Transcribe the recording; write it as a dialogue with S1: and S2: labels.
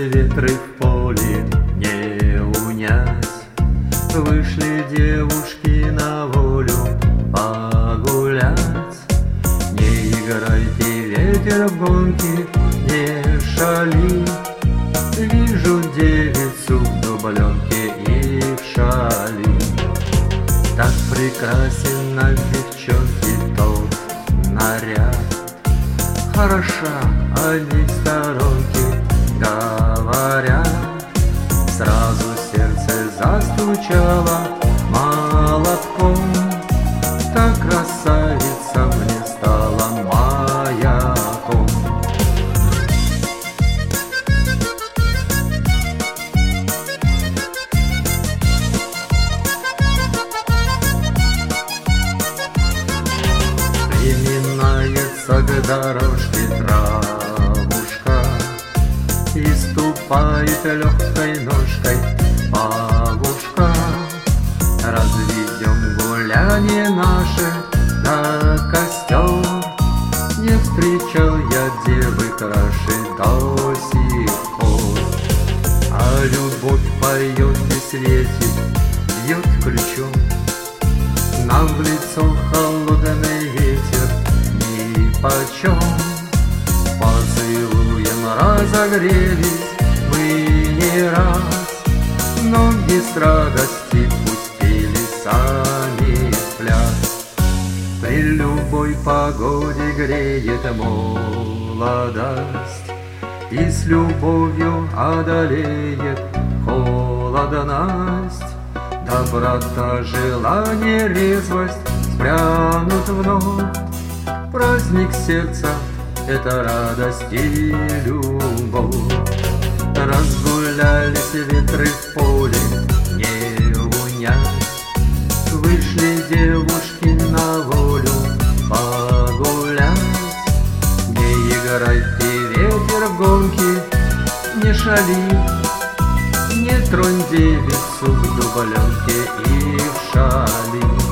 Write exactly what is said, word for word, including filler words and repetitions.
S1: ветры в поле не унять. Вышли девушки на волю погулять. Не играйте, ветер в гонке, не шали. Вижу девицу в дубленке и в шали. Так прекрасен на девчонке тот наряд. Хороша о ней в сторонке говорят. Сразу сердце застучало молотком. Так красавица мне стала маяком. Приминается к дорожке травушка и ступает легкой ножкой бабушка. Разведем гуляние наше на костер. Не встречал я девы краше до сих пор. А любовь поет и светит, бьет ключом. Нам в лицо холодный ветер нипочем. Поцелуем разогрелись мы не раз. Ноги с радости пустили сами в пляс. При любой погоде греет молодость и с любовью одолеет холодность. Доброта, желание, резвость спрянут вновь. Праздник сердца — это радость и любовь. Разгулялись ветры в поле не унять. Вышли девушки на волю погулять. Не играйте, ветер в гонке, не шали. Не тронь девицу в дубленке и в шали.